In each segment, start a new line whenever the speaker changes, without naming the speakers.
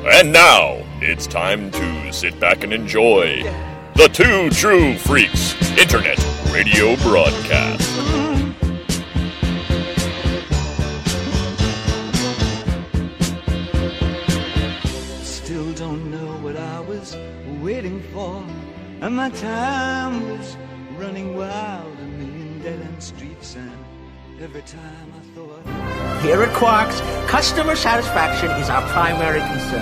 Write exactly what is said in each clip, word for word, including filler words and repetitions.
And now, it's time to sit back and enjoy the Two True Freaks Internet Radio Broadcast.
Still don't know what I was waiting for, and my time was running wild, a million dead-end streets, and every time I thought...
Here at Quarks, customer satisfaction is our primary concern.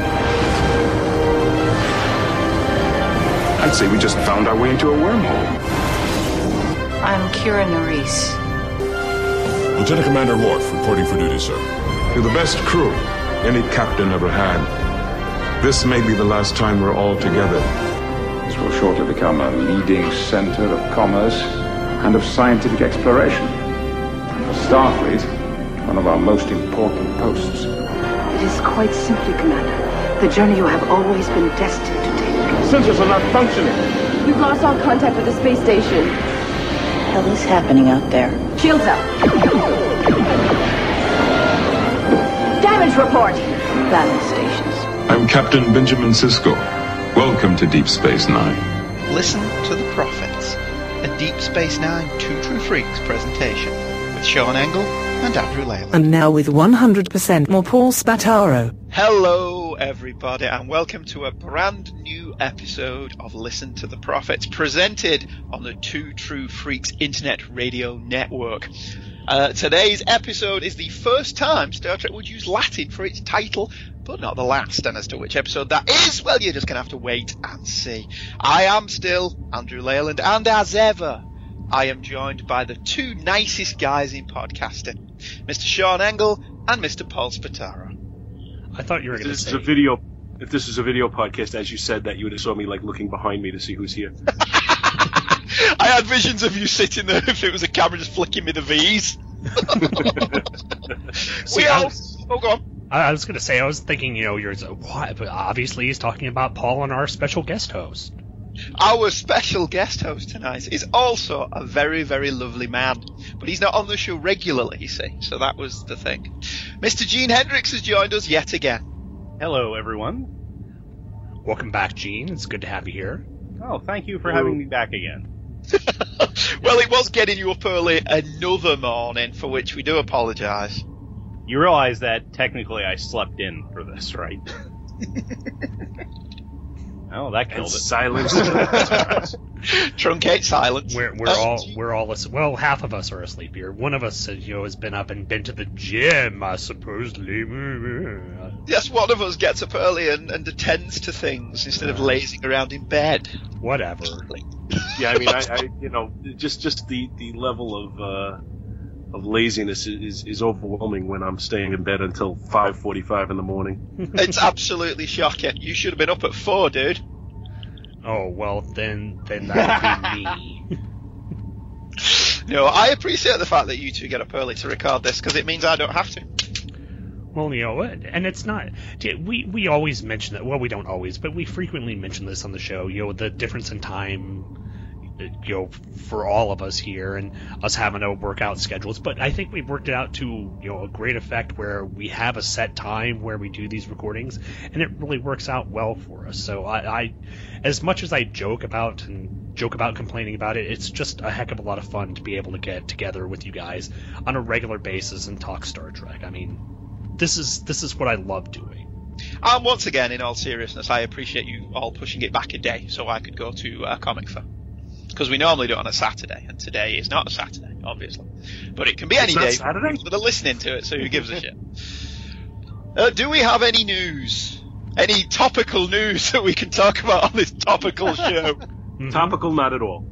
I'd say we just found our way into a wormhole.
I'm Kira Nerys.
Lieutenant Commander Worf, reporting for duty, sir.
You're the best crew any captain ever had. This may be the last time we're all together.
This will shortly become a leading center of commerce and of scientific exploration. And for Starfleet, one of our most important posts.
It is quite simply, Commander, the journey you have always been destined to take.
Sensors are not functioning.
We've lost all contact with the space station.
What the hell is happening out there?
Shields up. Damage report.
Balance stations.
I'm Captain Benjamin Sisko. Welcome to Deep Space Nine.
Listen to the Prophets, a Deep Space Nine Two True Freaks presentation with Sean Engel and Andrew Leyland.
And now with one hundred percent more Paul Spataro.
Hello everybody and welcome to a brand new episode of Listen to the Prophets, presented on the Two True Freaks Internet Radio Network. Uh, today's episode is the first time Star Trek would use Latin for its title, but not the last, and as to which episode that is, well, you're just going to have to wait and see. I am still Andrew Leyland, and as ever, I am joined by the two nicest guys in podcasting, Mister Sean Engel and Mister Paul Spataro.
I thought you were going to say...
This is a video... If this is a video podcast, as you said that, you would have saw me like looking behind me to see who's here.
I had visions of you sitting there if it was a camera just flicking me the V's.
See,
we all...
was,
oh, go on.
I was going to say, I was thinking, you know, you're... What? But obviously he's talking about Paul and our special guest host.
Our special guest host tonight is also a very, very lovely man. But he's not on the show regularly, you see. So that was the thing. Mister Gene Hendricks has joined us yet again.
Hello, everyone.
Welcome back, Gene. It's good to have you here.
Oh, thank you for Hello. having me back again.
Well, it was getting you up early another morning, for which we do apologise.
You realize that technically I slept in for this, right? Oh, that killed
and
it.
Silence.
Truncate silence.
We're, we're
uh,
all we're all asleep. Well, half of us are asleep here. One of us, you know, has been up and been to the gym, I supposedly.
Yes, one of us gets up early and, and attends to things instead of lazing around in bed.
Whatever.
Yeah, I mean, I, I you know, just just the, the level of uh, of laziness is, is overwhelming when I'm staying in bed until five forty-five in the morning.
It's absolutely shocking. You should have been up at four, dude.
Oh, well, then then that would be me.
No, I appreciate the fact that you two get up early to record this, because it means I don't have to.
Well, you know, and it's not... We, we always mention that... Well, we don't always, but we frequently mention this on the show, you know, the difference in time... you know, for all of us here and us having to work out schedules. But I think we've worked it out to, you know, a great effect where we have a set time where we do these recordings, and it really works out well for us. So I, I as much as I joke about and joke about complaining about it, it's just a heck of a lot of fun to be able to get together with you guys on a regular basis and talk Star Trek. I mean, this is this is what I love doing.
And once again, in all seriousness, I appreciate you all pushing it back a day so I could go to a comic fair. Because we normally do it on a Saturday, and today is not a Saturday, obviously. But it can be any day
Saturday?
for the listening to it, so who gives a shit? Uh, do we have any news? Any topical news that we can talk about on this topical show?
Mm-hmm. Topical, not at all.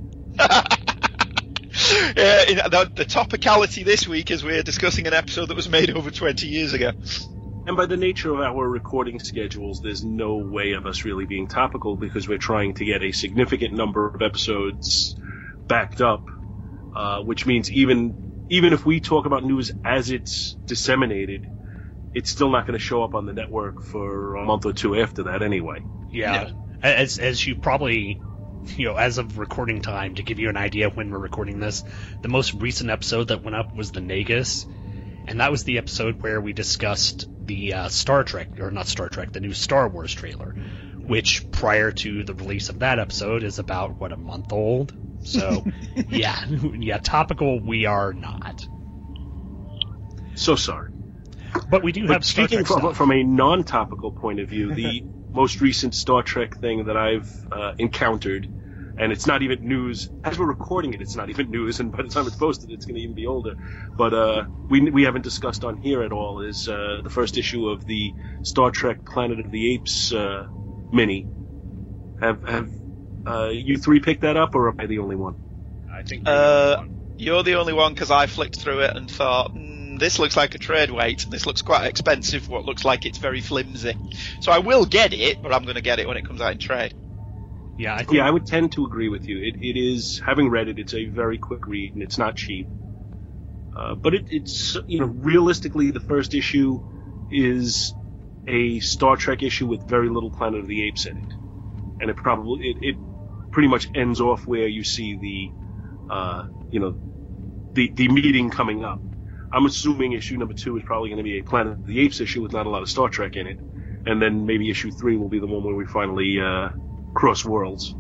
Yeah, in, the, the topicality this week is we're discussing an episode that was made over twenty years ago.
And by the nature of our recording schedules, there's no way of us really being topical because we're trying to get a significant number of episodes backed up, uh, which means even even if we talk about news as it's disseminated, it's still not going to show up on the network for a month or two after that anyway.
Yeah, yeah. As, as you probably... You know, as of recording time, to give you an idea of when we're recording this, the most recent episode that went up was the Nagus, and that was the episode where we discussed the uh, Star Trek, or not Star Trek, the new Star Wars trailer, which prior to the release of that episode is about, what, a month old? So, yeah, yeah, topical we are not.
So sorry.
But we do
but
have Star
speaking
Trek
from,
stuff.
from a non-topical point of view, the most recent Star Trek thing that I've uh, encountered, and it's not even news. As we're recording it, it's not even news, and by the time it's posted, it's going to even be older. But uh, we we haven't discussed on here at all is uh, the first issue of the Star Trek Planet of the Apes uh, mini. Have have uh, you three picked that up, or am I the only one?
I think
you're, uh, the, you're the only one because I flicked through it and thought, mm, this looks like a trade weight, and this looks quite expensive. What looks like it's very flimsy. So I will get it, but I'm going to get it when it comes out in trade.
Yeah, I think...
yeah, I would tend to agree with you. It, it is, having read it, it's a very quick read, and it's not cheap. Uh, but it, it's, you know, realistically, the first issue is a Star Trek issue with very little Planet of the Apes in it, and it probably it, it pretty much ends off where you see the, uh, you know, the the meeting coming up. I'm assuming issue number two is probably going to be a Planet of the Apes issue with not a lot of Star Trek in it, and then maybe issue three will be the one where we finally. Uh, cross worlds.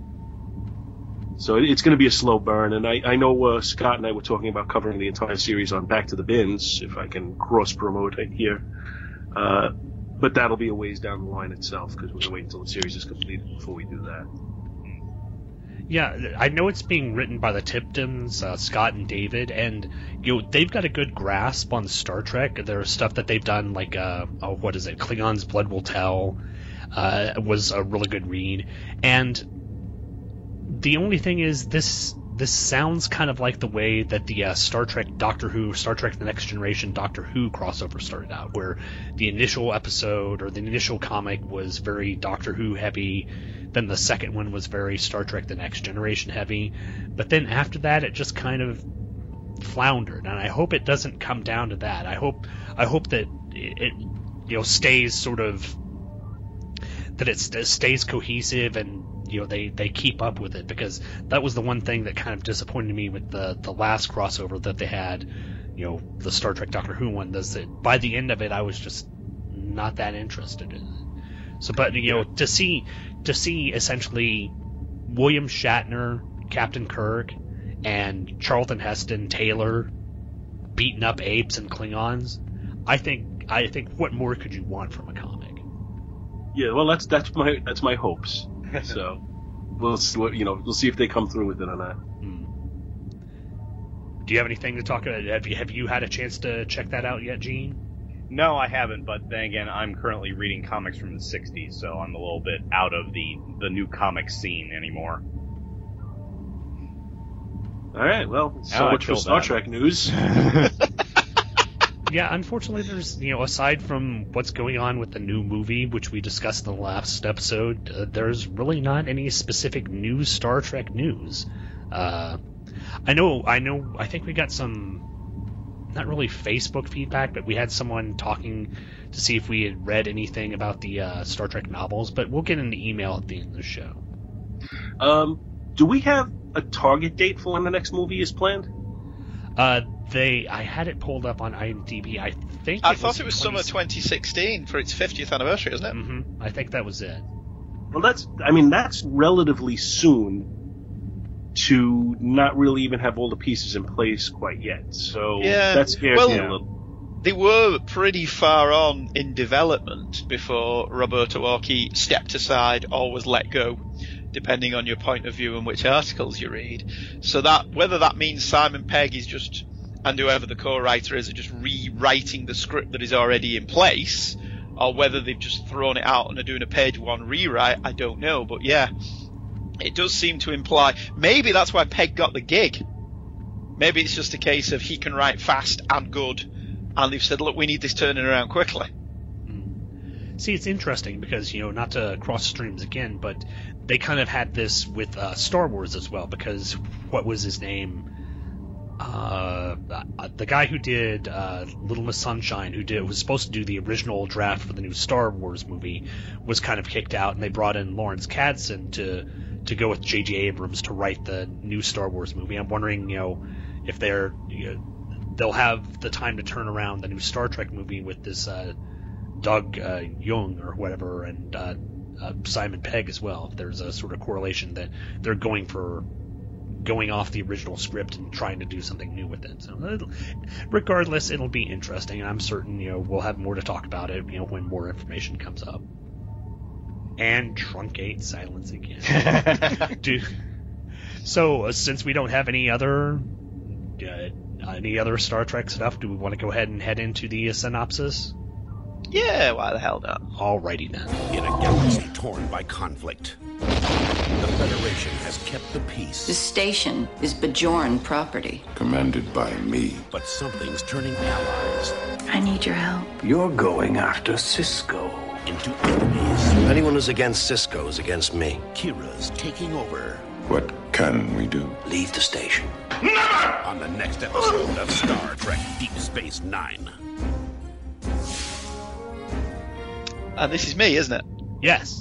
So it's going to be a slow burn, and I, I know uh, Scott and I were talking about covering the entire series on Back to the Bins, if I can cross-promote it here. Uh, but that'll be a ways down the line itself, because we're going to wait until the series is completed before we do that.
Yeah, I know it's being written by the Tiptons, uh, Scott and David, and you know they've got a good grasp on Star Trek. There's stuff that they've done, like, uh, oh, what is it, Klingons Blood Will Tell, Uh, was a really good read, and the only thing is this this sounds kind of like the way that the uh, Star Trek Doctor Who, Star Trek The Next Generation Doctor Who crossover started out, where the initial episode or the initial comic was very Doctor Who heavy, then the second one was very Star Trek The Next Generation heavy, but then after that it just kind of floundered, and I hope it doesn't come down to that. I hope I hope that it, it you know stays sort of that it stays cohesive and you know they, they keep up with it, because that was the one thing that kind of disappointed me with the, the last crossover that they had, you know, the Star Trek Doctor Who one, is that by the end of it I was just not that interested in it. So, but you know, to see to see essentially William Shatner, Captain Kirk, and Charlton Heston Taylor beating up apes and Klingons, I think I think what more could you want from a comic?
Yeah, well, that's that's my that's my hopes. So we'll see what, you know we'll see if they come through with it or not.
Hmm. Do you have anything to talk about? Have you have you had a chance to check that out yet, Gene?
No, I haven't. But then again, I'm currently reading comics from the sixties, so I'm a little bit out of the the new comic scene anymore.
All right, well, so
oh,
much for Star
that.
Trek news.
Yeah, unfortunately, there's, you know, aside from what's going on with the new movie, which we discussed in the last episode, uh, there's really not any specific new Star Trek news. Uh, I know, I know, I think we got some, not really Facebook feedback, but we had someone talking to see if we had read anything about the uh, Star Trek novels, but we'll get into email at the end of the show.
Um, do we have a target date for when the next movie is planned?
Uh, they, I had it pulled up on IMDb. I think
I
it
thought
was
it was
twenty
summer twenty sixteen for its fiftieth anniversary, isn't it?
Mm-hmm. I think that was it.
Well, that's, I mean, that's relatively soon to not really even have all the pieces in place quite yet. So
yeah.
that scares
well,
me a little.
They were pretty far on in development before Roberto Orci stepped aside or was let go, depending on your point of view and which articles you read. So that, whether that means Simon Pegg is just, and whoever the co-writer is, are just rewriting the script that is already in place, or whether they've just thrown it out and are doing a page one rewrite, I don't know. But yeah, it does seem to imply, maybe that's why Pegg got the gig. Maybe it's just a case of he can write fast and good, and they've said, look, we need this turning around quickly.
See, it's interesting because, you know, not to cross streams again, but they kind of had this with uh, Star Wars as well, because what was his name? Uh, the guy who did uh, Little Miss Sunshine, who did was supposed to do the original draft for the new Star Wars movie, was kind of kicked out, and they brought in Lawrence Kasdan to to go with J J Abrams to write the new Star Wars movie. I'm wondering, you know, if they're, you know, they'll have the time to turn around the new Star Trek movie with this uh, Doug uh, Jung or whatever, and uh, uh, Simon Pegg as well. There's a sort of correlation that they're going for going off the original script and trying to do something new with it. So it'll, regardless, it'll be interesting, and I'm certain, you know, we'll have more to talk about it, you know, when more information comes up. And truncate silence again. Do, so, uh, since we don't have any other uh, any other Star Trek stuff, do we want to go ahead and head into the uh, synopsis?
Yeah, why the hell not?
Alrighty then.
In a galaxy torn by conflict, the Federation has kept the peace.
The station is Bajoran property.
Commanded by me.
But something's turning allies.
I need your help.
You're going after Cisco.
Into enemies.
Anyone who's against Cisco is against me.
Kira's taking over.
What can we do?
Leave the station.
Never! On the next episode of Star Trek Deep Space Nine.
And this is me, isn't it?
Yes.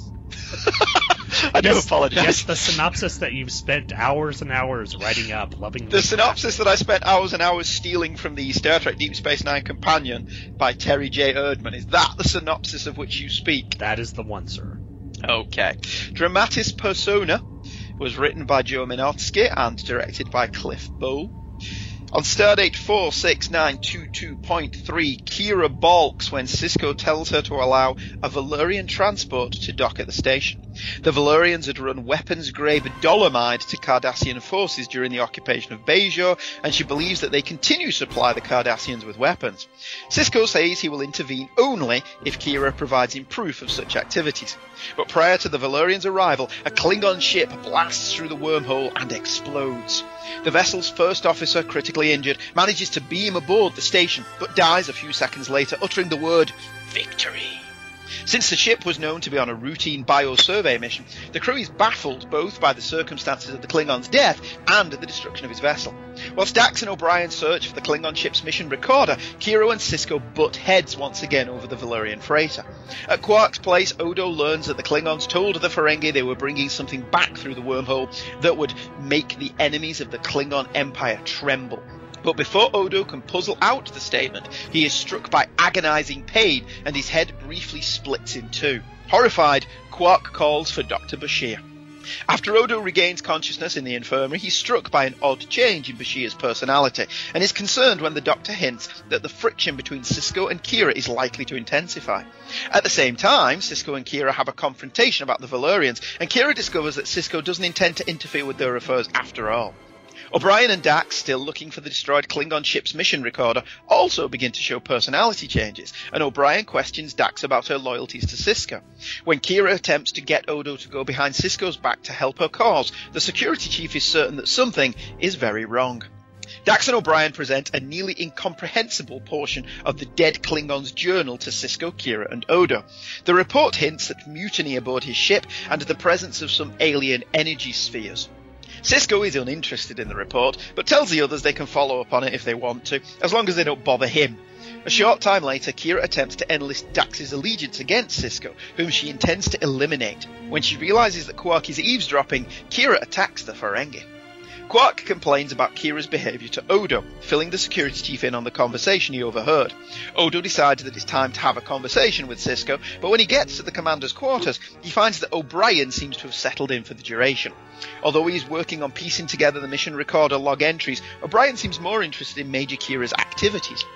I do
yes,
apologize.
Yes, the synopsis that you've spent hours and hours writing up, loving
the synopsis that I spent hours and hours stealing from the Star Trek Deep Space Nine Companion by Terry J. Erdman. Is that the synopsis of which you speak?
That is the one, sir.
Okay. Dramatis Persona was written by Joe Minotsky and directed by Cliff Bow. On stardate four six nine two two point three, Kira balks when Cisco tells her to allow a Valerian transport to dock at the station. The Valerians had run weapons-grade dolomite to Cardassian forces during the occupation of Bajor, and she believes that they continue to supply the Cardassians with weapons. Cisco says he will intervene only if Kira provides him proof of such activities. But prior to the Valerians' arrival, a Klingon ship blasts through the wormhole and explodes. The vessel's first officer, critically injured, manages to beam aboard the station, but dies a few seconds later, uttering the word victory. Since the ship was known to be on a routine biosurvey mission, the crew is baffled both by the circumstances of the Klingon's death and the destruction of his vessel. Whilst Dax and O'Brien search for the Klingon ship's mission recorder, Kira and Cisco butt heads once again over the Valerian freighter. At Quark's place, Odo learns that the Klingons told the Ferengi they were bringing something back through the wormhole that would make the enemies of the Klingon Empire tremble. But before Odo can puzzle out the statement, he is struck by agonizing pain and his head briefly splits in two. Horrified, Quark calls for Doctor Bashir. After Odo regains consciousness in the infirmary, he's struck by an odd change in Bashir's personality and is concerned when the Doctor hints that the friction between Cisco and Kira is likely to intensify. At the same time, Cisco and Kira have a confrontation about the Valerians, and Kira discovers that Cisco doesn't intend to interfere with their affairs after all. O'Brien and Dax, still looking for the destroyed Klingon ship's mission recorder, also begin to show personality changes, and O'Brien questions Dax about her loyalties to Cisco. When Kira attempts to get Odo to go behind Cisco's back to help her cause, the security chief is certain that something is very wrong. Dax and O'Brien present a nearly incomprehensible portion of the dead Klingon's journal to Cisco, Kira and Odo. The report hints at mutiny aboard his ship and the presence of some alien energy spheres. Cisco is uninterested in the report, but tells the others they can follow up on it if they want to, as long as they don't bother him. A short time later, Kira attempts to enlist Dax's allegiance against Cisco, whom she intends to eliminate. When she realizes that Quark is eavesdropping, Kira attacks the Ferengi. Quark complains about Kira's behaviour to Odo, filling the security chief in on the conversation he overheard. Odo decides that it's time to have a conversation with Cisco, but when he gets to the commander's quarters, he finds that O'Brien seems to have settled in for the duration. Although he is working on piecing together the mission recorder log entries, O'Brien seems more interested in Major Kira's activities.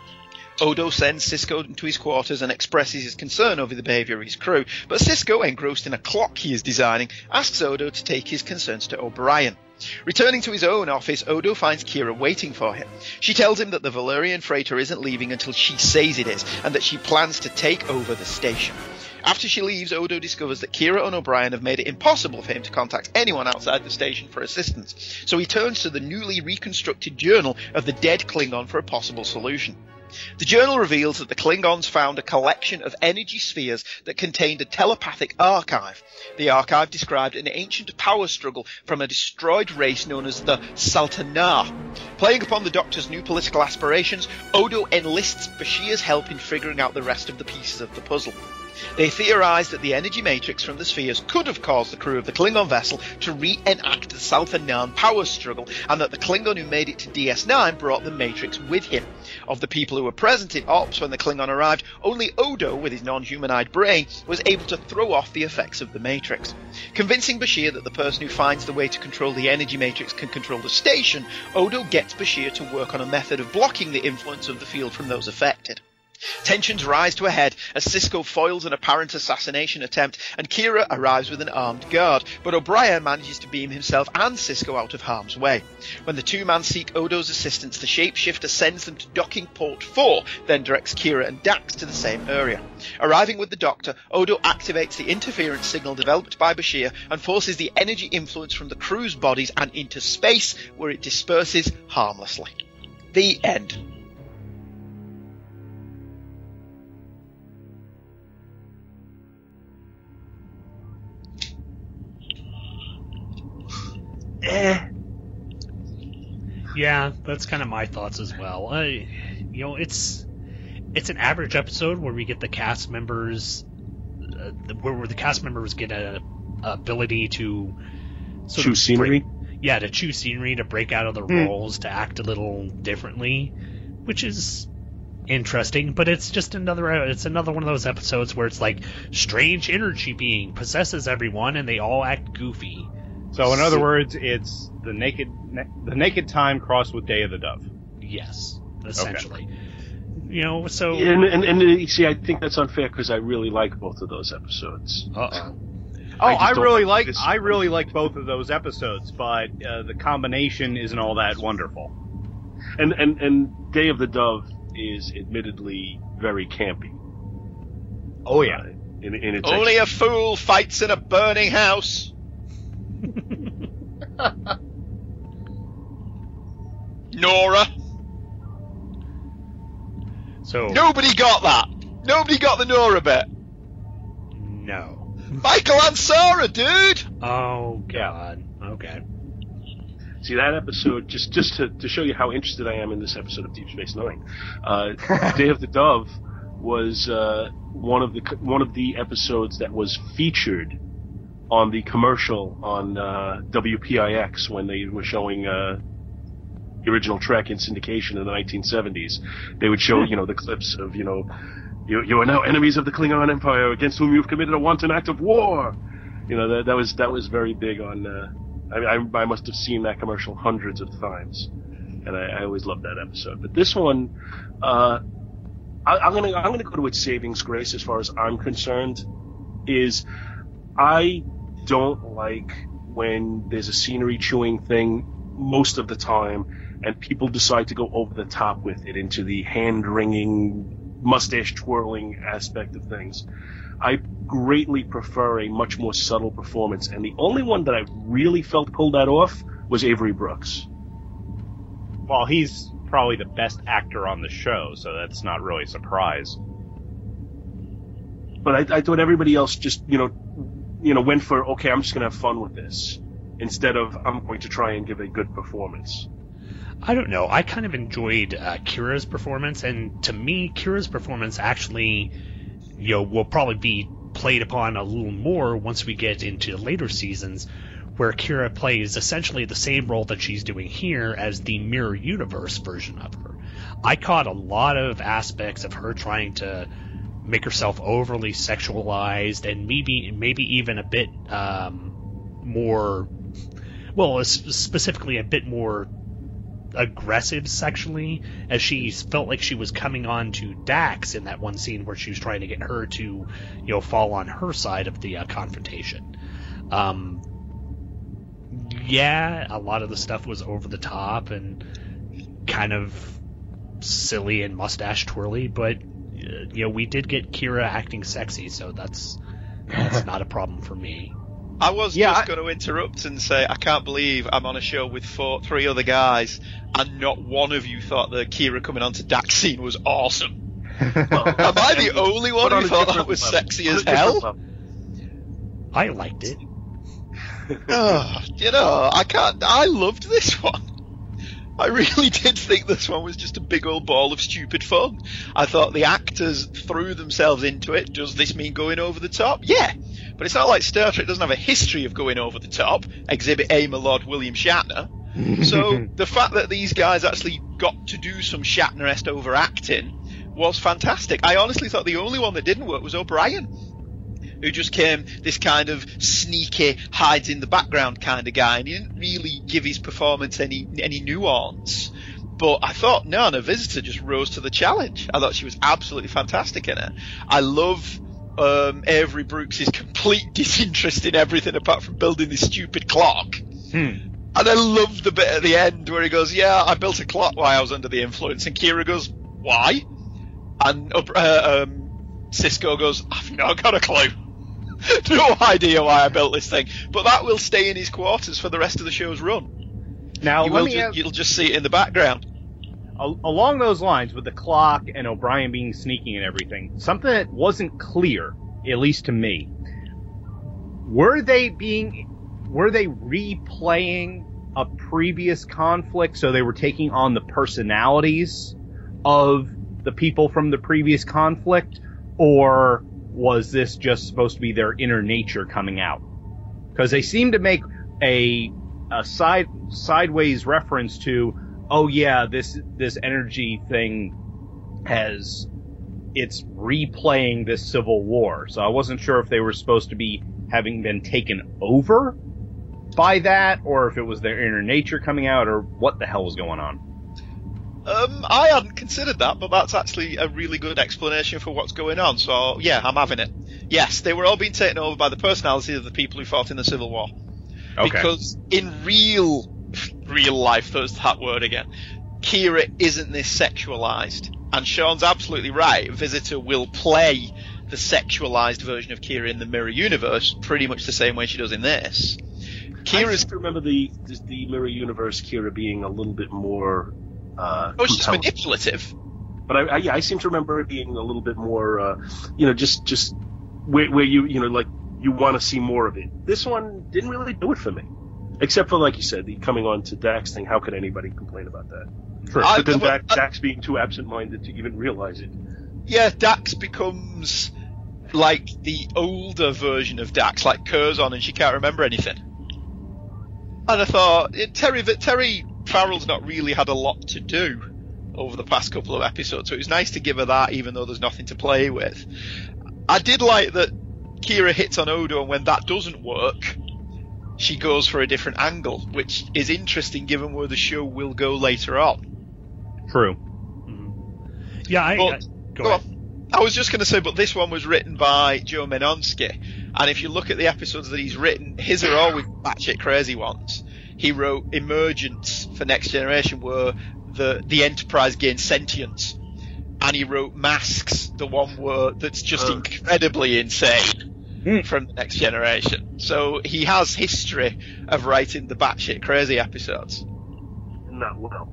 Odo sends Cisco to his quarters and expresses his concern over the behaviour of his crew, but Cisco, engrossed in a clock he is designing, asks Odo to take his concerns to O'Brien. Returning to his own office, Odo finds Kira waiting for him. She tells him that the Valerian freighter isn't leaving until she says it is, and that she plans to take over the station. After she leaves, Odo discovers that Kira and O'Brien have made it impossible for him to contact anyone outside the station for assistance, so he turns to the newly reconstructed journal of the dead Klingon for a possible solution. The journal reveals that the Klingons found a collection of energy spheres that contained a telepathic archive. The archive described an ancient power struggle from a destroyed race known as the Saltanar. Playing upon the Doctor's new political aspirations, Odo enlists Bashir's help in figuring out the rest of the pieces of the puzzle. They theorized that the energy matrix from the spheres could have caused the crew of the Klingon vessel to re-enact the Southernan power struggle, and that the Klingon who made it to D S nine brought the matrix with him. Of the people who were present in Ops when the Klingon arrived, only Odo, with his non-humanoid brain, was able to throw off the effects of the matrix. Convincing Bashir that the person who finds the way to control the energy matrix can control the station, Odo gets Bashir to work on a method of blocking the influence of the field from those affected. Tensions rise to a head as Sisko foils an apparent assassination attempt and Kira arrives with an armed guard, but O'Brien manages to beam himself and Sisko out of harm's way. When the two men seek Odo's assistance, the shapeshifter sends them to docking port four, then directs Kira and Dax to the same area. Arriving with the Doctor, Odo activates the interference signal developed by Bashir and forces the energy influence from the crew's bodies and into space, where it disperses harmlessly. The end.
Eh. Yeah, that's kind of my thoughts as well. I, you know, it's it's an average episode where we get the cast members, uh, where, where the cast members get a, a ability to sort
choose scenery.
Break, yeah, to choose scenery, to break out of the mm. roles, to act a little differently, which is interesting. But it's just another it's another one of those episodes where it's like strange energy being possesses everyone, and they all act goofy.
So, in other words, it's the naked the naked time crossed with Day of the Dove.
Yes, essentially. Okay. You know, so
and, and and you see, I think that's unfair because I really like both of those episodes.
Uh oh.
Oh, I, I really like I really like both of those episodes, but uh, the combination isn't all that wonderful.
And and and Day of the Dove is admittedly very campy.
Oh yeah.
Uh, in, in its
Only ex- a fool fights in a burning house. Nora.
So
nobody got that. Nobody got the Nora bit.
No.
Michael Ansara, dude.
Oh God. Okay.
See that episode, just just to, to show you how interested I am in this episode of Deep Space Nine. Uh, Day of the Dove was uh, one of the one of the episodes that was featured on the commercial on uh, W P I X when they were showing uh, the original Trek in syndication in the nineteen seventies. They would show, you know, the clips of, you know, you, you are now enemies of the Klingon Empire against whom you've committed a wanton act of war. You know, that, that was that was very big on. Uh, I, I, I must have seen that commercial hundreds of times, and I, I always loved that episode. But this one, uh, I, I'm gonna I'm gonna go to its savings grace as far as I'm concerned. Is I don't like when there's a scenery chewing thing most of the time and people decide to go over the top with it into the hand wringing, mustache twirling aspect of things. I greatly prefer a much more subtle performance, and the only one that I really felt pulled that off was Avery Brooks.
Well, he's probably the best actor on the show, so that's not really a surprise.
But I, I thought everybody else just, you know, you know, went for, okay, I'm just going to have fun with this, instead of I'm going to try and give a good performance.
I don't know. I kind of enjoyed uh, Kira's performance, and to me, Kira's performance actually, you know, will probably be played upon a little more once we get into later seasons, where Kira plays essentially the same role that she's doing here as the Mirror Universe version of her. I caught a lot of aspects of her trying to make herself overly sexualized and maybe maybe even a bit um, more, well, specifically a bit more aggressive sexually, as she felt like she was coming on to Dax in that one scene where she was trying to get her to, you know, fall on her side of the uh, confrontation. Um, yeah, a lot of the stuff was over the top and kind of silly and mustache twirly, but uh, you know, we did get Kira acting sexy, so that's that's not a problem for me.
I was
yeah,
just
I...
going to interrupt and say I can't believe I'm on a show with four, three other guys, and not one of you thought the Kira coming onto Dax scene was awesome. Well, am I the only one who thought that was level. sexy as hell?
I liked it.
Oh, you know, I can't. I loved this one. I really did think this one was just a big old ball of stupid fun. I thought the actors threw themselves into it. Does this mean going over the top? Yeah. But it's not like Star Trek doesn't have a history of going over the top. Exhibit A, my Lord William Shatner. So the fact that these guys actually got to do some Shatner-esque overacting was fantastic. I honestly thought the only one that didn't work was O'Brien, who just came this kind of sneaky, hides in the background kind of guy, and he didn't really give his performance any any nuance. But I thought, no, and a visitor just rose to the challenge. I thought she was absolutely fantastic in it. I love um, Avery Brooks' complete disinterest in everything apart from building this stupid clock.
Hmm.
And I love the bit at the end where he goes, yeah, I built a clock while I was under the influence. And Kira goes, why? And uh, um, Sisko goes, I've not got a clue. No idea why I built this thing. But that will stay in his quarters for the rest of the show's run.
Now,
you
let
will
me
ju-
ask,
you'll just see it in the background.
Al- along those lines, with the clock and O'Brien being sneaky and everything, something that wasn't clear, at least to me, were they being... Were they replaying a previous conflict, so they were taking on the personalities of the people from the previous conflict, or was this just supposed to be their inner nature coming out? Because they seem to make a a side sideways reference to, oh yeah, this this energy thing has it's replaying this civil war. So I wasn't sure if they were supposed to be having been taken over by that, or if it was their inner nature coming out, or what the hell was going on.
Um, I hadn't considered that, but that's actually a really good explanation for what's going on. So, yeah, I'm having it. Yes, they were all being taken over by the personalities of the people who fought in the Civil War.
Okay.
Because in real, real life, there's that word again, Kira isn't this sexualized. And Sean's absolutely right. Visitor will play the sexualized version of Kira in the Mirror Universe pretty much the same way she does in this. Kira's...
I seem to remember the, the, the Mirror Universe Kira being a little bit more... Uh,
oh, she's manipulative.
But I, I, yeah, I seem to remember it being a little bit more, uh, you know, just just where, where you, you know, like you want to see more of it. This one didn't really do it for me, except for, like you said, the coming on to Dax thing. How could anybody complain about that?
True. I,
but then
well,
Dax, I, Dax being too absent-minded to even realize it.
Yeah, Dax becomes like the older version of Dax, like Curzon, and she can't remember anything. And I thought, Terry, Terry Farrell's not really had a lot to do over the past couple of episodes, so it was nice to give her that, even though there's nothing to play with. I did like that Kira hits on Odo, and when that doesn't work, she goes for a different angle, which is interesting given where the show will go later on.
True.
Mm-hmm. Yeah, I...
But,
I go
go
ahead.
on. I was just going to say, but this one was written by Joe Menonsky, and if you look at the episodes that he's written, his are always batshit crazy ones. He wrote Emergence for Next Generation, where the the Enterprise gains sentience, and he wrote Masks, the one where that's just
Oh.
incredibly insane
Mm.
from the Next Generation. So he has history of writing the batshit crazy episodes.
Not well.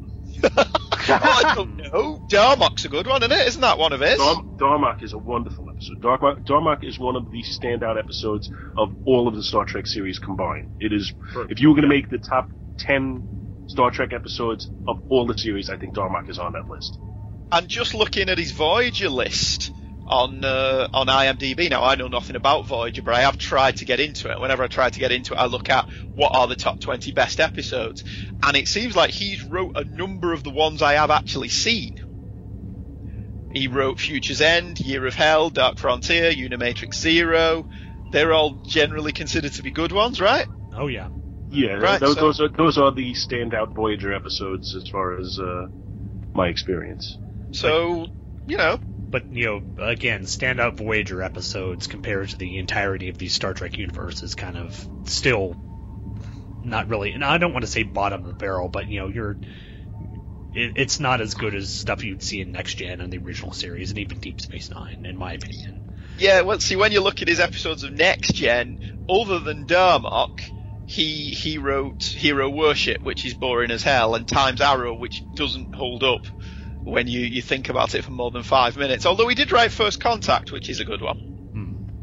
Oh, I don't know. Darmok's a good one, isn't it? Isn't that one of his?
Dar- Darmok is a wonderful episode. Darmok, Darmok is one of the standout episodes of all of the Star Trek series combined. It is, if you were going to make the top ten Star Trek episodes of all the series, I think Darmok is on that list.
And just looking at his Voyager list on uh, on IMDb, now I know nothing about Voyager, but I have tried to get into it. Whenever I try to get into it, I look at what are the top twenty best episodes, and it seems like he's wrote a number of the ones I have actually seen. He wrote Future's End, Year of Hell, Dark Frontier, Unimatrix Zero. They're all generally considered to be good ones, right?
Oh yeah.
Yeah,
Right,
those,
so-
those are those are the standout Voyager episodes as far as uh, my experience.
So, you know.
But, you know, again, standout Voyager episodes compared to the entirety of the Star Trek universe is kind of still not really, and I don't want to say bottom of the barrel, but, you know, you're, it, it's not as good as stuff you'd see in Next Gen and the original series, and even Deep Space Nine, in my opinion.
Yeah, well, see, when you look at his episodes of Next Gen, other than Darmok, he he wrote Hero Worship, which is boring as hell, and Time's Arrow, which doesn't hold up when you, you think about it for more than five minutes. Although he did write First Contact, which is a good one.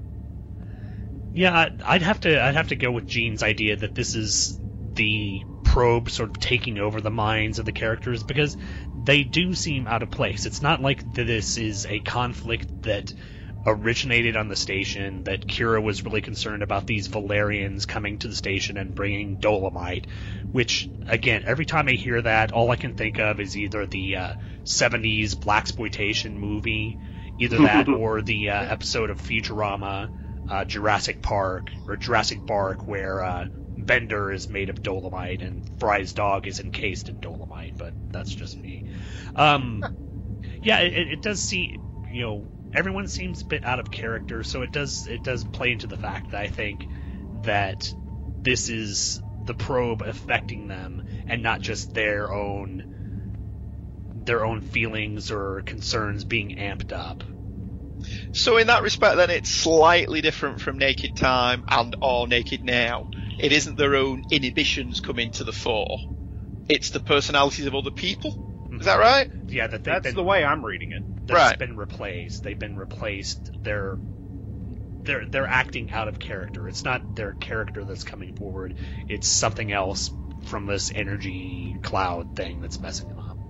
Yeah, I'd have to I'd have to go with Gene's idea that this is the probe sort of taking over the minds of the characters, because they do seem out of place. It's not like this is a conflict that originated on the station, that Kira was really concerned about these Valerians coming to the station and bringing Dolomite, which, again, every time I hear that, all I can think of is either the uh, seventies blaxploitation movie, either that or the uh, episode of Futurama, uh, Jurassic Park, or Jurassic Bark, where uh, Bender is made of Dolomite and Fry's dog is encased in Dolomite, but that's just me. Um, yeah, it, it does seem, you know, everyone seems a bit out of character, so it does it does play into the fact that I think that this is the probe affecting them and not just their own their own feelings or concerns being amped up.
So in that respect, then, it's slightly different from Naked Time and or Naked Now. It isn't their own inhibitions coming to the fore. It's the personalities of other people. Is that right?
Yeah, that
that's
been,
the way I'm reading it.
That's
right.
been replaced. They've been replaced. They're they're they're acting out of character. It's not their character that's coming forward. It's something else from this energy cloud thing that's messing them up.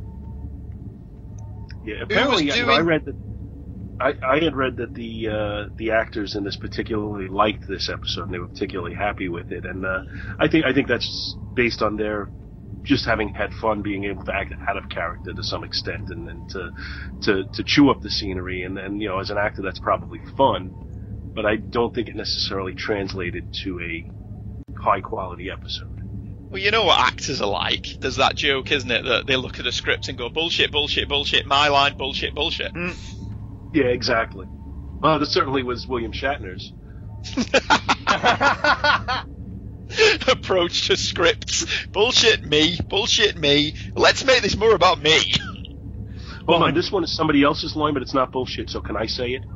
Yeah, apparently
doing...
I read that. I, I had read that the uh, the actors in this particularly liked this episode and they were particularly happy with it, and uh, I think I think that's based on their just having had fun being able to act out of character to some extent, and then to to to chew up the scenery, and then, you know, as an actor that's probably fun, but I don't think it necessarily translated to a high quality episode.
Well, you know what actors are like. There's that joke, isn't it, that they look at a script and go, bullshit, bullshit, bullshit, my line, bullshit, bullshit. Mm.
Yeah, exactly. Well, that certainly was William Shatner's
approach to scripts. Bullshit me, bullshit me. Let's make this more about me.
Hold well, on, this one is somebody else's line, but it's not bullshit, so can I say it?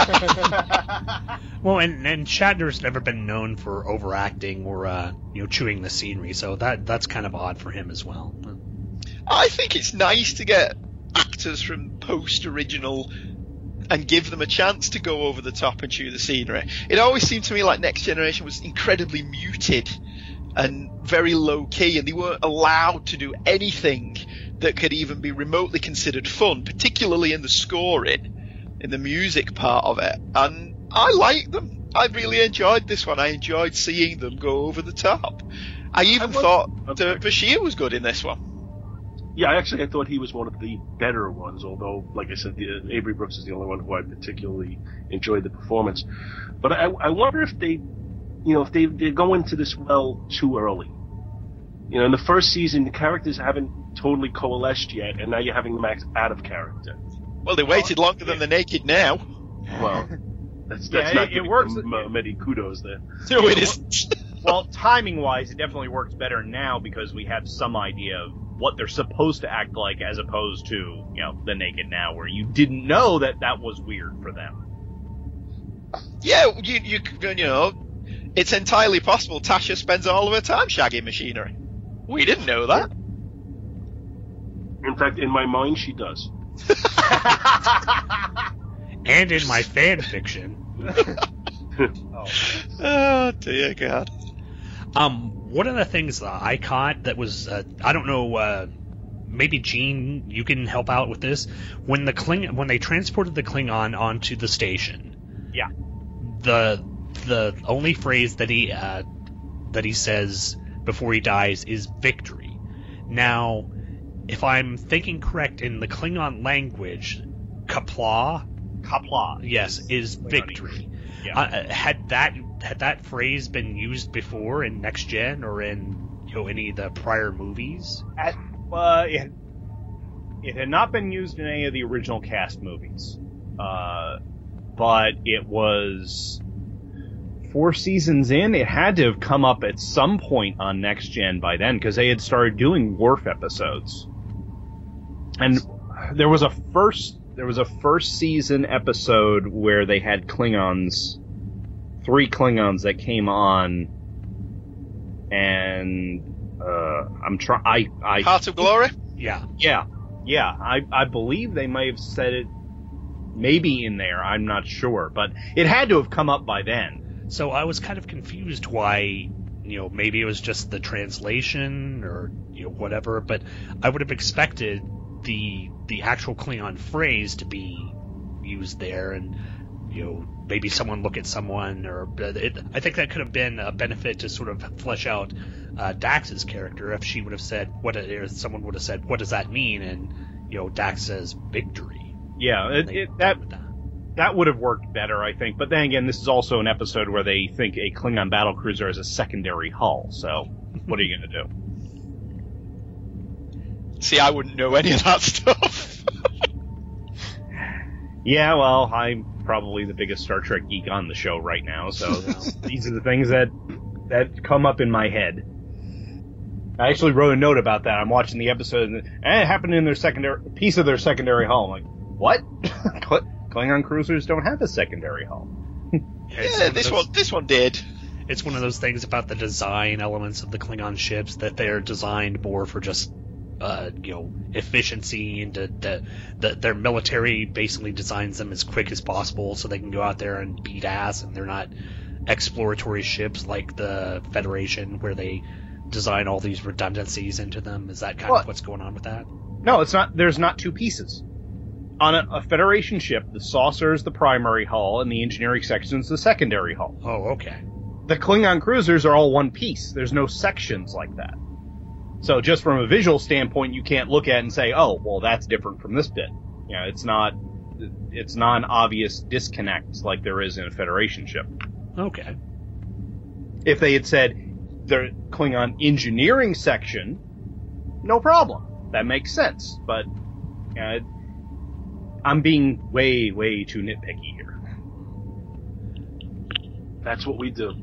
Well, and, and Shatner's never been known for overacting or, uh, you know, chewing the scenery, so that that's kind of odd for him as well.
I think it's nice to get actors from post-original and give them a chance to go over the top and chew the scenery. It always seemed to me like Next Generation was incredibly muted and very low-key, and they weren't allowed to do anything that could even be remotely considered fun, particularly in the scoring, in the music part of it. And I liked them. I really enjoyed this one. I enjoyed seeing them go over the top. I even I was, thought okay. Bashir was good in this one.
Yeah, actually, I thought he was one of the better ones, although, like I said, the, Avery Brooks is the only one who I particularly enjoyed the performance. But I, I wonder if they, you know, if they, they go into this well too early. You know, in the first season, the characters haven't totally coalesced yet, and now you're having them act out of character.
Well, they waited oh, longer yeah. than the Naked Now.
Well, that's, that's
yeah,
not
it, it works.
Them, uh, many kudos there.
No, it isn't.
Well, timing-wise, it definitely works better now because we have some idea of what they're supposed to act like, as opposed to, you know, the Naked Now, where you didn't know that that was weird for them.
Yeah, you you you know, it's entirely possible Tasha spends all of her time shagging machinery. We didn't know that.
In fact, in my mind, she does.
And in my fan fiction.
oh, oh dear God.
Um. One of the things that I caught that was, uh, I don't know, uh, maybe Gene, you can help out with this. When the Kling, when they transported the Klingon onto the station,
yeah,
the the only phrase that he uh, that he says before he dies is victory. Now, if I'm thinking correct, in the Klingon language, Qapla',
Qapla',
yes, is victory. Yeah. Uh, had that had that phrase been used before in Next Gen or in, you know, any of the prior movies?
At, uh, it, it had not been used in any of the original cast movies, uh, but it was four seasons in. It had to have come up at some point on Next Gen by then, because they had started doing Worf episodes, and there was a first. There was a first season episode where they had Klingons, three Klingons that came on, and uh, I'm trying. I, I
Heart of Glory.
Yeah,
yeah, yeah. I I believe they may have said it, maybe in there. I'm not sure, but it had to have come up by then.
So I was kind of confused why you know, maybe it was just the translation or, you know, whatever, but I would have expected the the actual Klingon phrase to be used there, and, you know, maybe someone look at someone, or it, I think that could have been a benefit to sort of flesh out uh, Dax's character if she would have said, what, or someone would have said, what does that mean? And, you know, Dax says victory.
Yeah, it, it, that, that would have worked better, I think. But then again, this is also an episode where they think a Klingon battlecruiser is a secondary hull, so what are you going to
do? See, I wouldn't know any of that stuff.
Yeah, well, I'm probably the biggest Star Trek geek on the show right now, so these are the things that that come up in my head. I actually wrote a note about that. I'm watching the episode, and eh, it happened in their secondary piece of their secondary hull. I'm like, what? Klingon cruisers don't have a secondary hull.
Yeah, this those, one, this one did.
It's one of those things about the design elements of the Klingon ships that they're designed more for just, uh, you know, efficiency, and to, the, the, their military basically designs them as quick as possible so they can go out there and beat ass, and they're not exploratory ships like the Federation where they design all these redundancies into them. Is that kind well, of what's going on with that?
No, it's not. There's not two pieces. On a, a Federation ship, the saucer is the primary hull, and the engineering section is the secondary hull.
Oh, okay.
The Klingon cruisers are all one piece. There's no sections like that. So just from a visual standpoint, you can't look at it and say, oh, well, that's different from this bit. You know, it's not, it's not an obvious disconnect like there is in a Federation ship.
Okay.
If they had said the Klingon engineering section, no problem. That makes sense. But uh, I'm being way, way too nitpicky here.
That's what we do.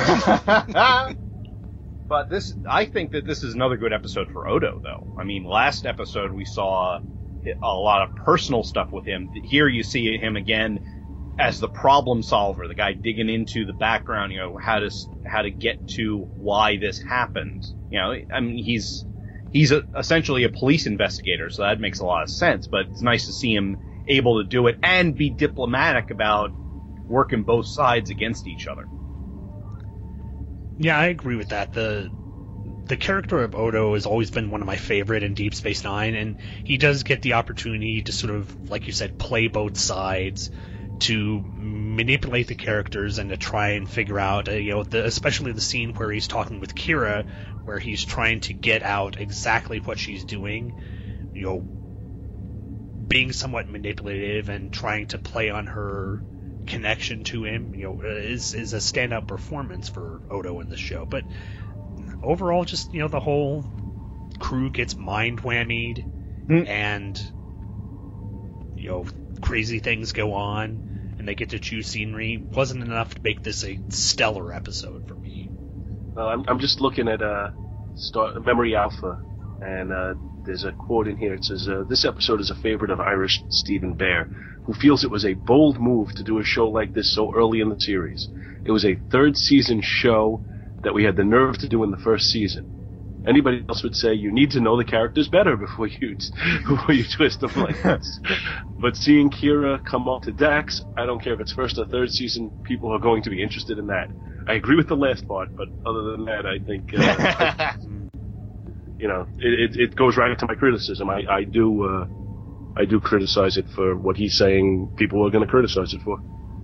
But this, I think that this is another good episode for Odo, though. I mean, last episode we saw a lot of personal stuff with him. Here you see him again as the problem solver, the guy digging into the background, you know, how to how to get to why this happened. You know, I mean, he's he's a, essentially a police investigator, so that makes a lot of sense. But it's nice to see him able to do it and be diplomatic about working both sides against each other.
Yeah, I agree with that. The the character of Odo has always been one of my favorite in Deep Space Nine, and he does get the opportunity to sort of, like you said, play both sides, to manipulate the characters and to try and figure out, uh, you know, the, especially the scene where he's talking with Kira, where he's trying to get out exactly what she's doing, you know, being somewhat manipulative and trying to play on her connection to him, you know, is is a standout performance for Odo in the show. But overall, just, you know, the whole crew gets mind whammied, mm. and, you know, crazy things go on, and they get to choose scenery. Wasn't enough to make this a stellar episode for me.
Uh, I'm, I'm just looking at uh, Star, Memory Alpha, and uh, there's a quote in here. It says, uh, this episode is a favorite of Irish Stephen Bear, who feels it was a bold move to do a show like this so early in the series. It was a third season show that we had the nerve to do in the first season. Anybody else would say you need to know the characters better before you before you twist them like this. But seeing Kira come up to Dax, I don't care if it's first or third season, people are going to be interested in that. I agree with the last part, but other than that, I think uh, you know, it, it it goes right into my criticism. I I do uh, I do criticize it for what he's saying people are going to criticize it for.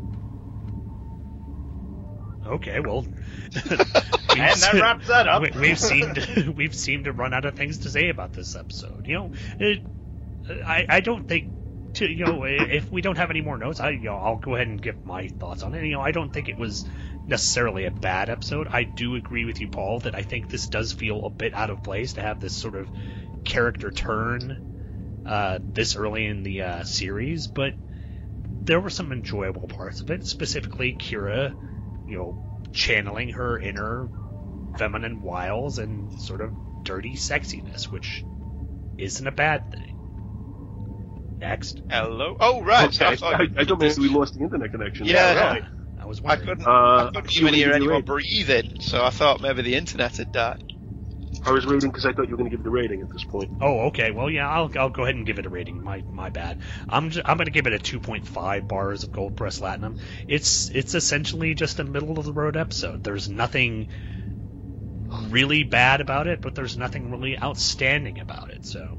Okay, well,
and that wraps that up.
we, we've seemed we've seemed to run out of things to say about this episode. You know, it, I I don't think to you know if we don't have any more notes, I you know I'll go ahead and give my thoughts on it. You know, I don't think it was necessarily a bad episode. I do agree with you, Paul, that I think this does feel a bit out of place to have this sort of character turn uh, this early in the uh, series, but there were some enjoyable parts of it, specifically Kira, you know, channeling her inner feminine wiles and sort of dirty sexiness, which isn't a bad thing. Next.
Hello. Oh, right.
Okay. I, I, I don't mean we lost the internet connection.
Yeah,
yeah.
right.
I was
I couldn't,
uh,
I couldn't even hear anyone breathing, so I thought maybe the internet had died.
I was rating because I thought you were going to give the rating at this point.
Oh, okay. Well, yeah, I'll I'll go ahead and give it a rating. My my bad. I'm just, I'm going to give it a two point five bars of gold press latinum. It's it's essentially just a middle of the road episode. There's nothing really bad about it, but there's nothing really outstanding about it. So,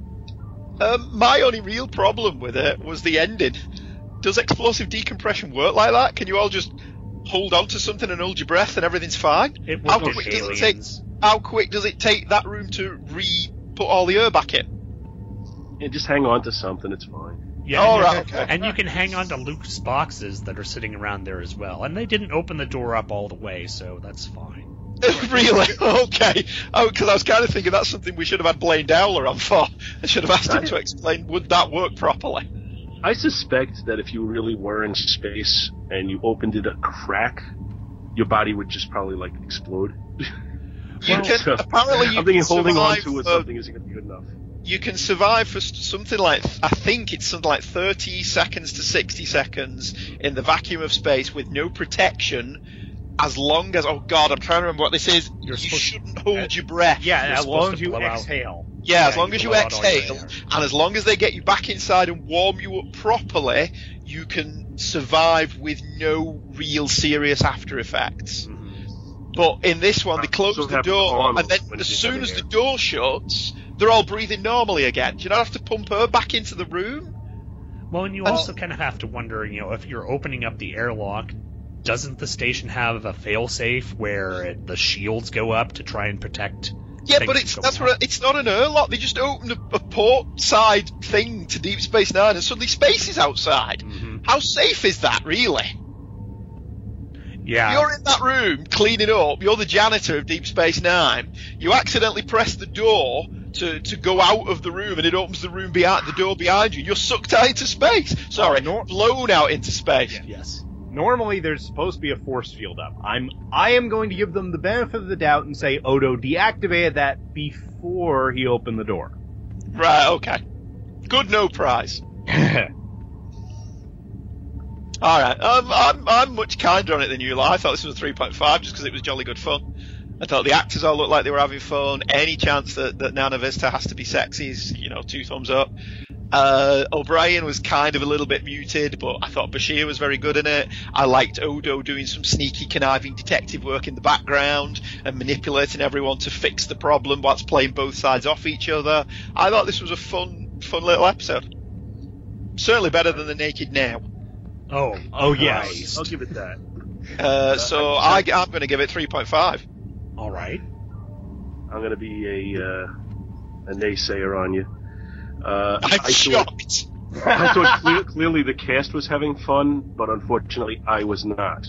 um, my only real problem with it was the ending. Does explosive decompression work like that? Can you all just hold on to something and hold your breath and everything's fine?
It
how
worked
quick
in
does it
Aliens.
take? How quick does it take that room to re put all the air back in?
Yeah, just hang on to something. It's fine.
Yeah,
All
and,
right, okay.
and you can hang on to Luke's boxes that are sitting around there as well. And they didn't open the door up all the way, so that's fine.
Really? Okay. Oh, because I was kind of thinking that's something we should have had Blaine Dowler on for. I should have asked him to explain, would that work properly?
I suspect that if you really were in space and you opened it a crack, your body would just probably, like, explode.
You can,
so,
apparently you
I'm thinking
can
holding on
survive
to it
for-
something isn't going to be good enough.
You can survive for s- something like, I think it's something like thirty seconds to sixty seconds in the vacuum of space with no protection, as long as, oh god, I'm trying to remember what this is,
You're
you
supposed-
shouldn't hold your breath.
Yeah,
You're
as
supposed
long
to
as you
blow out.
exhale.
Yeah, as
Yeah,
long
you
as you
blow out all your
exhale,
air.
and as long as they get you back inside and warm you up properly, you can survive with no real serious after effects. But in this one, they close
So
the
have
door,
Arnold
and then
when
as
he's
soon
in
as
the
the
air.
door shuts, they're all breathing normally again. Do you not have to pump her back into the room?
Well, and you also kind of have to wonder, you know, if you're opening up the airlock, doesn't the station have a failsafe where it, the shields go up to try and protect?
Yeah,
things
but it's
from
that's
going
what it's not an airlock. They just opened a, a port side thing to Deep Space Nine, and suddenly space is outside.
Mm-hmm.
How safe is that, really?
Yeah.
You're in that room cleaning up. You're the janitor of Deep Space Nine. You accidentally press the door to, to go out of the room, and it opens the room behind the door behind you. You're sucked out into space. Sorry,
Oh, nor-
blown out into space.
Yes.
Normally, there's supposed to be a force field up. I'm, I am going to give them the benefit of the doubt and say Odo deactivated that before he opened the door.
Right. Okay. Good. No prize. All right. Um, I'm I'm much kinder on it than you. I thought this was a three point five just because it was jolly good fun. I thought the actors all looked like they were having fun. Any chance that, that Nana Vista has to be sexy is, you know, two thumbs up. Uh, O'Brien was kind of a little bit muted, but I thought Bashir was very good in it. I liked Odo doing some sneaky, conniving detective work in the background and manipulating everyone to fix the problem whilst playing both sides off each other. I thought this was a fun, fun little episode. Certainly better than The Naked Now.
Oh,
oh yes.
Christ.
I'll give it that.
Uh, so I, I'm going to give it three point five.
All right.
I'm going to be a uh, a naysayer on you. Uh,
I'm
I
shocked.
Thought, I thought cle- clearly the cast was having fun, but unfortunately I was not.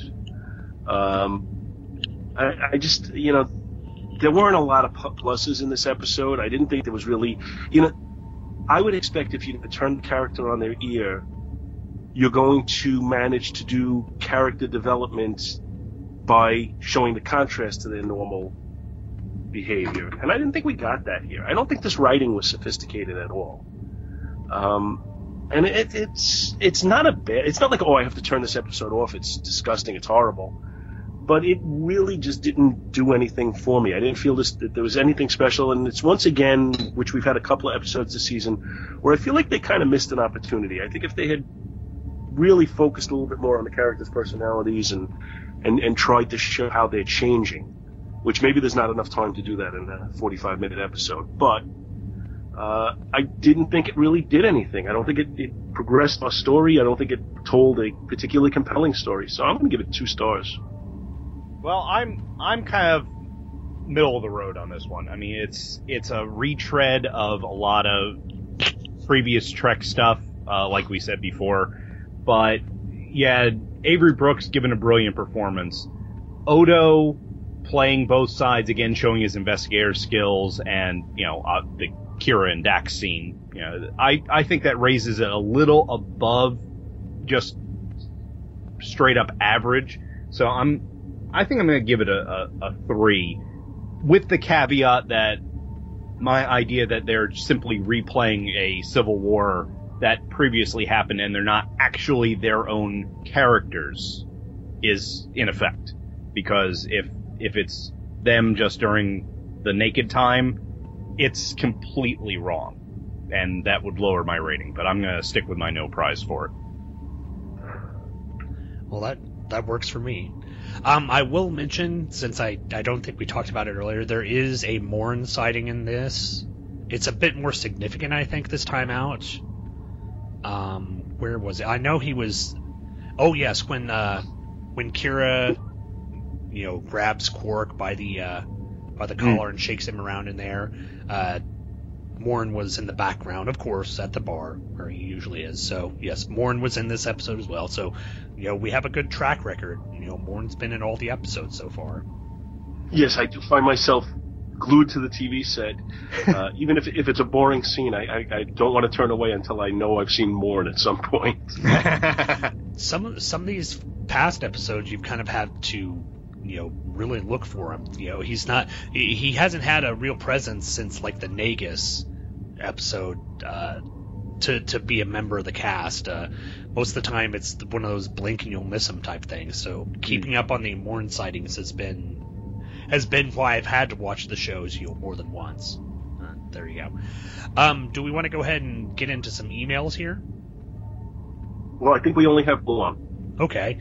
Um, I, I just, you know, there weren't a lot of pluses in this episode. I didn't think there was really, you know, I would expect if you turn the character on their ear, you're going to manage to do character development by showing the contrast to their normal behavior. And I didn't think we got that here. I don't think this writing was sophisticated at all. Um, and it, it's it's not a bad, it's not like, oh, I have to turn this episode off, it's disgusting, it's horrible. But it really just didn't do anything for me. I didn't feel this, that there was anything special. And it's once again, which we've had a couple of episodes this season, where I feel like they kind of missed an opportunity. I think if they had really focused a little bit more on the characters' personalities and, and, and tried to show how they're changing, which maybe there's not enough time to do that in a forty-five minute episode, but uh, I didn't think it really did anything. I don't think it, it progressed our story. I don't think it told a particularly compelling story. So I'm going to give it two stars.
Well, I'm I'm kind of middle of the road on this one. I mean, it's it's a retread of a lot of previous Trek stuff, uh, like we said before. But yeah, Avery Brooks given a brilliant performance. Odo playing both sides again, showing his investigator skills, and you know uh, the Kira and Dax scene. You know, I I think that raises it a little above just straight up average. So I'm I think I'm going to give it a, a, a three, with the caveat that my idea that they're simply replaying a Civil War that previously happened and they're not actually their own characters is in effect. Because if if it's them just during the Naked time, it's completely wrong. And that would lower my rating. But I'm going to stick with my no prize for it.
Well, that that works for me. Um, I will mention, since I, I don't think we talked about it earlier, there is a Morn sighting in this. It's a bit more significant, I think, this time out. Um, where was it? I know he was... Oh, yes, when uh, when Kira, you know, grabs Quark by the uh, by the collar mm. and shakes him around in there, uh, Morn was in the background, of course, at the bar, where he usually is. So, yes, Morn was in this episode as well. So, you know, we have a good track record. You know, Morn's been in all the episodes so far.
Yes, I do find myself glued to the T V set. Uh, even if if it's a boring scene, I, I, I don't want to turn away until I know I've seen Morn at some point.
some, of, some of these past episodes, you've kind of had to, you know, really look for him. You know, he's not... He, he hasn't had a real presence since, like, the Nagus episode uh, to to be a member of the cast. Uh, most of the time, it's one of those blink and you'll miss him type things. So keeping up on the Morn sightings has been has been why I've had to watch the shows, you know, more than once. Uh, there you go. Um, do we want to go ahead and get into some emails here?
Well, I think we only have one.
Okay.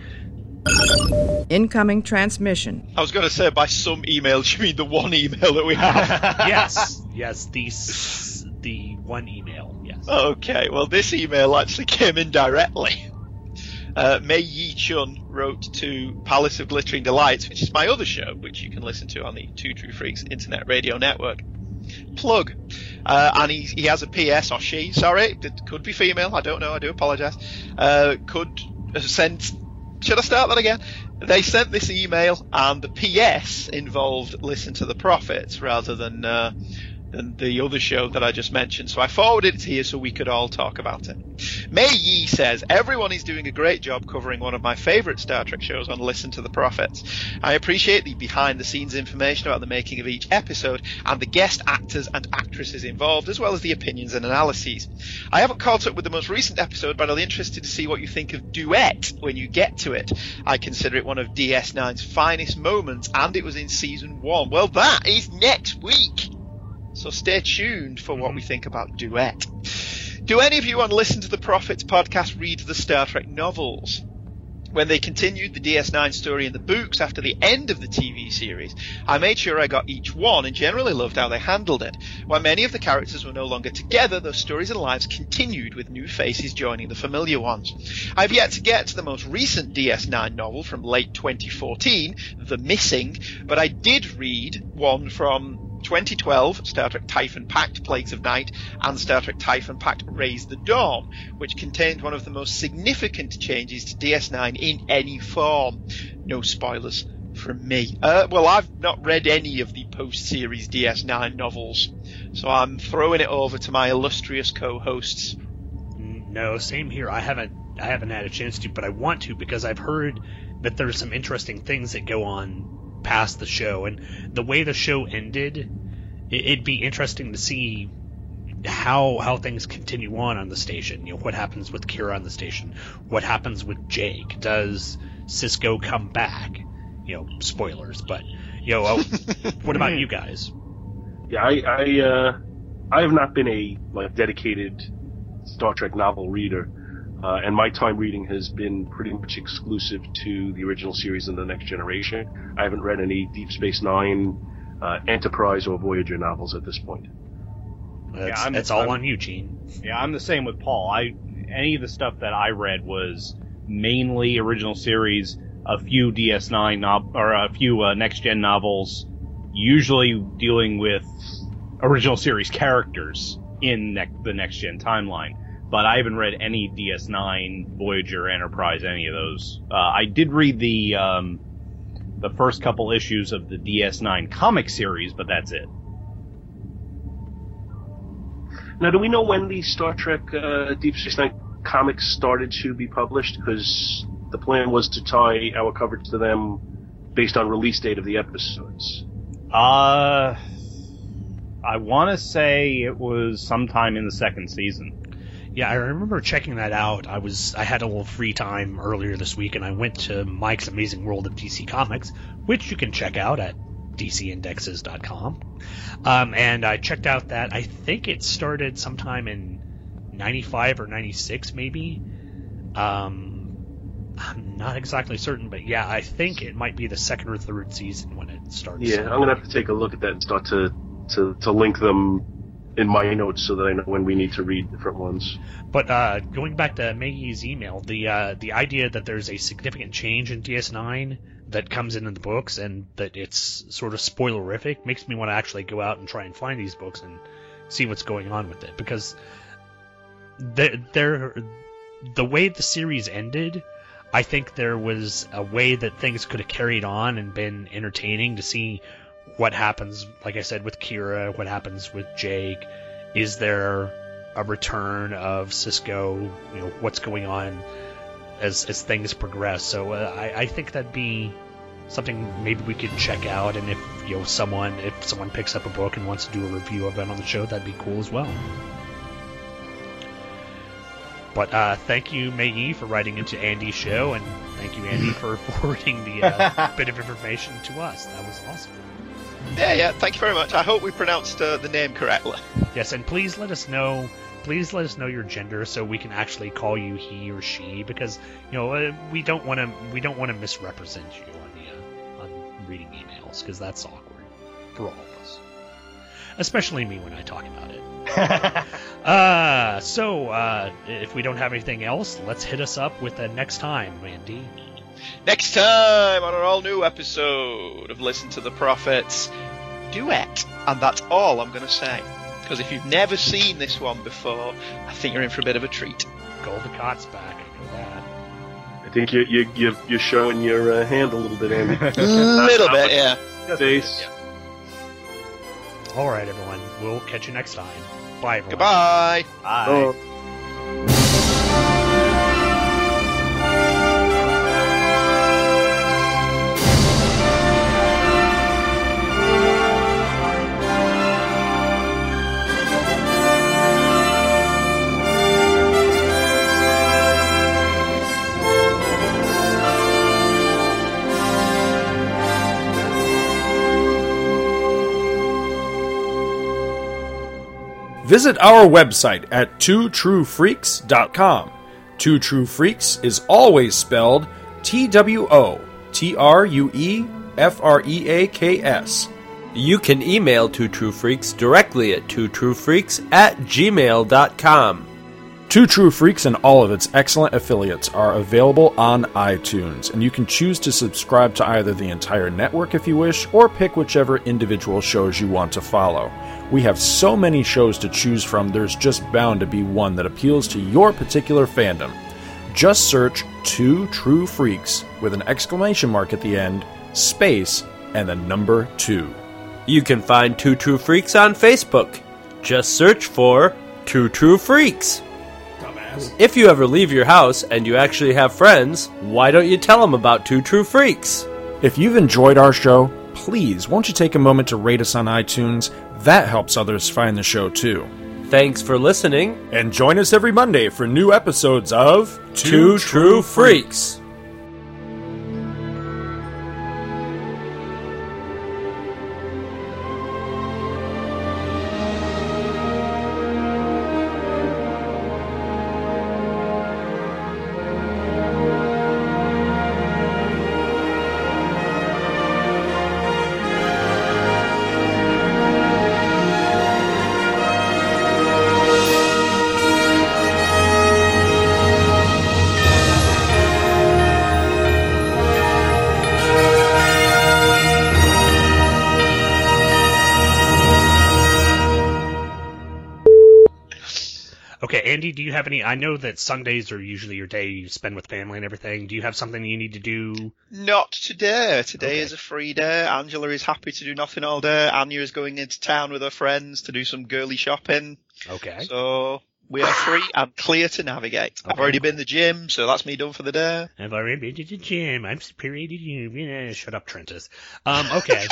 Incoming transmission.
I was going to say, by some emails, you mean the one email that we have?
Yes, yes, the the one email, yes.
Okay, well, this email actually came in directly. Uh, Mei Yi Chun wrote to Palace of Glittering Delights, which is my other show, which you can listen to on the Two True Freaks Internet Radio Network. Plug. Uh, and he, he has a P S, or she, sorry, it could be female, I don't know, I do apologise, uh, could send... Should I start that again? They sent this email, and the P S involved Listen to the Prophets rather than uh, than the other show that I just mentioned. So I forwarded it here so we could all talk about it. Mei Yi says, everyone is doing a great job covering one of my favourite Star Trek shows on Listen to the Prophets. I appreciate the behind-the-scenes information about the making of each episode and the guest actors and actresses involved, as well as the opinions and analyses. I haven't caught up with the most recent episode, but I'll be interested to see what you think of Duet when you get to it. I consider it one of D S nine's finest moments, and it was in Season one. Well, that is next week! So stay tuned for what we think about Duet. Do any of you on Listen to the Prophets podcast read the Star Trek novels? When they continued the D S nine story in the books after the end of the T V series, I made sure I got each one and generally loved how they handled it. While many of the characters were no longer together, those stories and lives continued with new faces joining the familiar ones. I've yet to get to the most recent D S nine novel from late twenty fourteen, The Missing, but I did read one from twenty twelve, Star Trek Typhon Pact, Plagues of Night, and Star Trek Typhon Pact, Raise the Dawn, which contained one of the most significant changes to D S nine in any form. No spoilers from me. Uh, well, I've not read any of the post-series D S nine novels, so I'm throwing it over to my illustrious co-hosts.
No, same here. I haven't, I haven't had a chance to, but I want to because I've heard that there's some interesting things that go on past the show, and the way the show ended, it'd be interesting to see how how things continue on on the station. You know, what happens with Kira on the station? What happens with Jake? Does Sisko come back? You know, spoilers, but you know, uh, what about you guys?
Yeah, I I, uh, I have not been a like dedicated Star Trek novel reader. Uh, and my time reading has been pretty much exclusive to the original series and the Next Generation. I haven't read any Deep Space Nine, uh, Enterprise, or Voyager novels at this point.
That's,
yeah, I'm,
that's all
I'm,
on you, Gene.
Yeah, I'm the same with Paul. I any of the stuff that I read was mainly original series, a few D S nine no- or a few uh, Next Gen novels, usually dealing with original series characters in ne- the Next Gen timeline. But I haven't read any D S nine, Voyager, Enterprise, any of those. Uh, I did read the um, the first couple issues of the D S nine comic series, but that's it.
Now, do we know when the Star Trek uh, Deep Space Nine comics started to be published? Because the plan was to tie our coverage to them based on release date of the episodes.
Uh, I want to say it was sometime in the second season.
Yeah, I remember checking that out. I was I had a little free time earlier this week, and I went to Mike's Amazing World of D C Comics, which you can check out at d c indexes dot com. Um, and I checked out that. I think it started sometime in ninety-five or ninety-six, maybe. Um, I'm not exactly certain, but yeah, I think it might be the second or third season when it starts.
Yeah, I'm gonna have to take a look at that and start to, to, to link them in my notes so that I know when we need to read different ones.
But uh, going back to Maggie's email, the uh, the idea that there's a significant change in D S nine that comes in in the books and that it's sort of spoilerific makes me want to actually go out and try and find these books and see what's going on with it, because they're, they're, the way the series ended, I think there was a way that things could have carried on and been entertaining to see what happens, like I said, with Kira, what happens with Jake. Is there a return of Cisco? You know, what's going on as as things progress? So uh, I, I think that'd be something maybe we could check out, and if you know someone if someone picks up a book and wants to do a review of it on the show, that'd be cool as well. But uh, thank you, Maggie, for writing into Andy's show, and thank you, Andy, for forwarding the uh, bit of information to us. That was awesome.
Yeah, yeah, thank you very much. I hope we pronounced uh, the name correctly.
Yes, and please let us know. Please let us know your gender so we can actually call you he or she, because you know uh, we don't want to we don't want to misrepresent you on the uh, on reading emails, because that's awkward for all of us, especially me when I talk about it. uh, so uh, if we don't have anything else, let's hit us up with the next time, Andy.
Next time on our all-new episode of Listen to the Prophets, Duet. And that's all I'm going to say. Because if you've never seen this one before, I think you're in for a bit of a treat.
Goldicott's back, I know that.
I think you, you, you, you're showing your uh, hand a little bit, Andy.
A little bit, yeah.
Face.
Yeah. All right, everyone. We'll catch you next time. Bye, everyone.
Goodbye.
Bye.
Oh.
Visit our website at two true freaks dot com. Two True Freaks is always spelled T W O T R U E F R E A K S.
You can email Two True Freaks directly at two true freaks at gmail dot com.
Two True Freaks and all of its excellent affiliates are available on iTunes, and you can choose to subscribe to either the entire network if you wish, or pick whichever individual shows you want to follow. We have so many shows to choose from, there's just bound to be one that appeals to your particular fandom. Just search Two True Freaks with an exclamation mark at the end, space, and the number two.
You can find Two True Freaks on Facebook. Just search for Two True Freaks. If you ever leave your house and you actually have friends, why don't you tell them about Two True Freaks?
If you've enjoyed our show, please won't you take a moment to rate us on iTunes? That helps others find the show too.
Thanks for listening.
And join us every Monday for new episodes of
Two, Two True Freaks.
Andy, do you have any... I know that Sundays are usually your day you spend with family and everything. Do you have something you need to do?
Not today. Today
okay.
is a free day. Angela is happy to do nothing all day. Anya is going into town with her friends to do some girly shopping.
Okay.
So we are free and clear to navigate. Okay. I've already been to the gym, so that's me done for the day.
I've already been to the gym. I'm superior to you. Yeah, shut up, Trentus. Um, okay.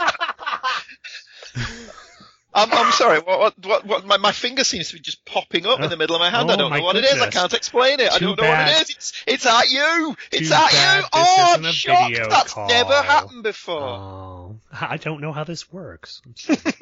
I'm, I'm sorry. What? What? What? what my, my finger seems to be just popping up oh, in the middle of my hand.
Oh,
I don't know what
goodness.
it is. I can't explain it.
Too
I don't know
bad.
what it is. It's it's at you. It's
Too
at
bad
you. Oh, I'm
this
shocked.
isn't a video
That's
call.
never happened before.
Oh, I don't know how this works.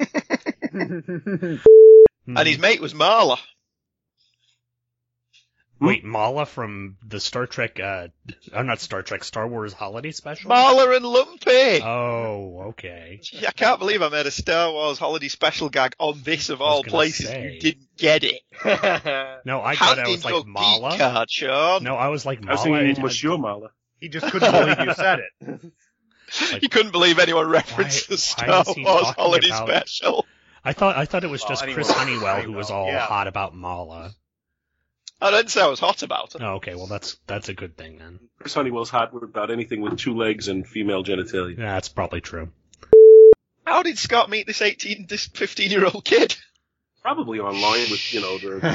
And his mate was Marla.
Wait, Mala from the Star Trek, uh, oh, not Star Trek, Star Wars Holiday Special?
Marla and Lumpy!
Oh, okay.
Gee, I can't believe I made a Star Wars Holiday Special gag on this of all places.
say.
You didn't get it.
No, I
How
thought I was
did
like
your
Mala.
geek card, Sean?
No, I was like
I was
Mala.
thinking
It had-
Monsieur Mala.
He just couldn't believe you said it.
Like,
You couldn't believe anyone referenced
Why-
the
why
Star
is he
Wars
talking
Holiday
about-
Special.
I thought I thought it was
Well,
just
anyway,
Chris Honeywell who
Honeywell,
was all
yeah.
hot about Mala.
I didn't say I was hot about it.
Oh, okay, well that's that's a good thing then.
Chris Honeywell's hot about anything with two legs and female genitalia.
Yeah, that's probably true.
How did Scott meet this eighteen, this fifteen-year-old kid?
Probably online with, you know, the...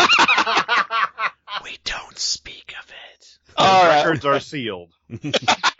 We don't speak of it.
All right.
Records are sealed.